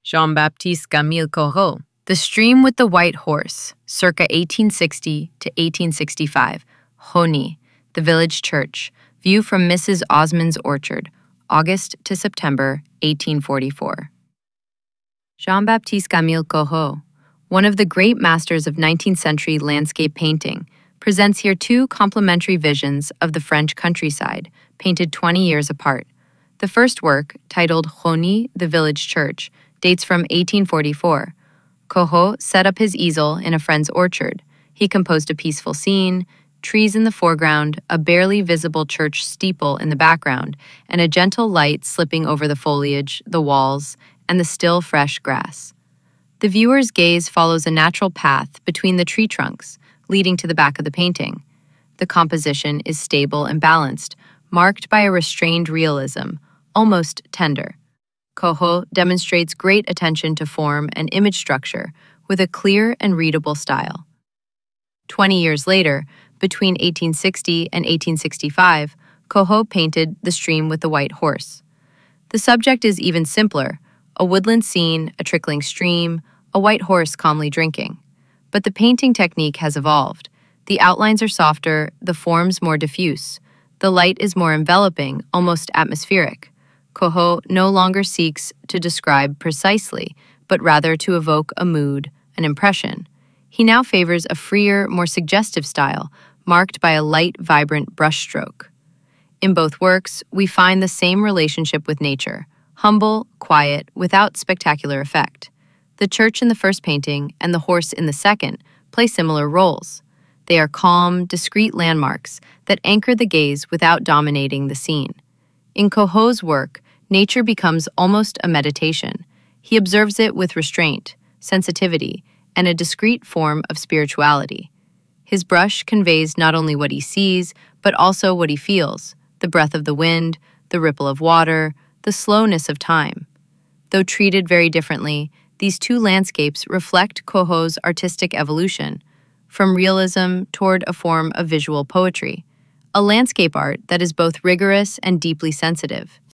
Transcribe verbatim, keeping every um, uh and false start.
Jean-Baptiste Camille Corot, The Stream with the White Horse, circa eighteen sixty to eighteen sixty-five, Rosny, the village church, view from Missus Osmond's orchard, August to September eighteen forty-four. Jean-Baptiste Camille Corot, one of the great masters of nineteenth century landscape painting, presents here two complementary visions of the French countryside, painted twenty years apart. The first work, titled Rosny, the village church, dates from eighteen forty-four. Corot set up his easel in a friend's orchard. He composed a peaceful scene, trees in the foreground, a barely visible church steeple in the background, and a gentle light slipping over the foliage, the walls, and the still fresh grass. The viewer's gaze follows a natural path between the tree trunks, leading to the back of the painting. The composition is stable and balanced, marked by a restrained realism, almost tender. Corot demonstrates great attention to form and image structure with a clear and readable style. Twenty years later, between eighteen sixty and eighteen sixty-five, Corot painted The Stream with the White Horse. The subject is even simpler, a woodland scene, a trickling stream, a white horse calmly drinking. But the painting technique has evolved. The outlines are softer, the forms more diffuse. The light is more enveloping, almost atmospheric. Corot no longer seeks to describe precisely, but rather to evoke a mood, an impression. He now favors a freer, more suggestive style, marked by a light, vibrant brushstroke. In both works, we find the same relationship with nature, humble, quiet, without spectacular effect. The church in the first painting and the horse in the second play similar roles. They are calm, discreet landmarks that anchor the gaze without dominating the scene. In Corot's work, nature becomes almost a meditation. He observes it with restraint, sensitivity, and a discrete form of spirituality. His brush conveys not only what he sees, but also what he feels, the breath of the wind, the ripple of water, the slowness of time. Though treated very differently, these two landscapes reflect Corot's artistic evolution, from realism toward a form of visual poetry, a landscape art that is both rigorous and deeply sensitive.